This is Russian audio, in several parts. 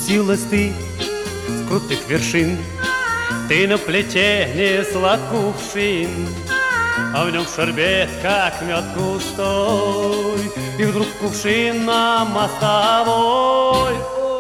Спустилась ты с крутых вершин, ты на плите несла кувшин, а в нем шербет, как мед густой, и вдруг кувшин на мостовой.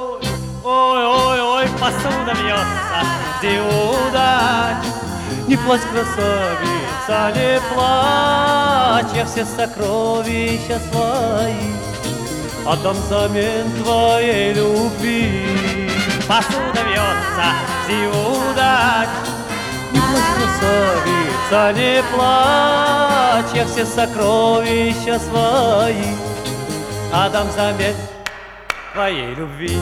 Ой, посуда бьется, где удать. Не плачь, красавица, не плачь, я все сокровища свои отдам взамен твоей любви. Посуда бьется, где удать. Не плачь, красавица, не плачь, я все сокровища свои отдам взамен твоей любви.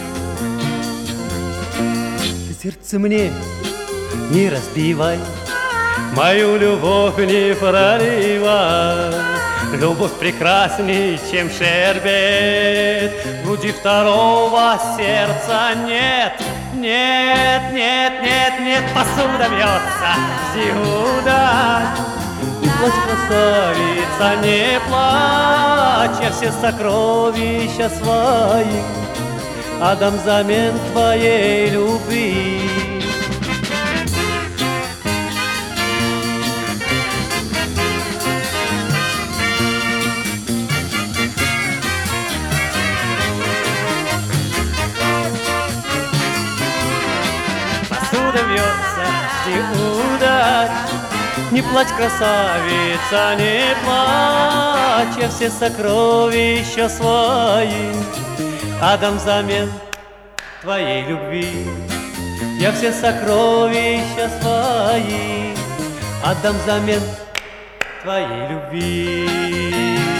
Ты сердце мне не разбивай, мою любовь не проливай. Любовь прекрасней, чем шербет, в груди второго сердца нет. Нет, посуда бьется, сюда. Не плачь, красавица, не плачь, я все сокровища свои отдам взамен твоей любви. Посуда бьется, жди удач. Не плачь, красавица, не плачь, я все сокровища свои отдам взамен твоей любви. Я все сокровища свои отдам взамен твоей любви.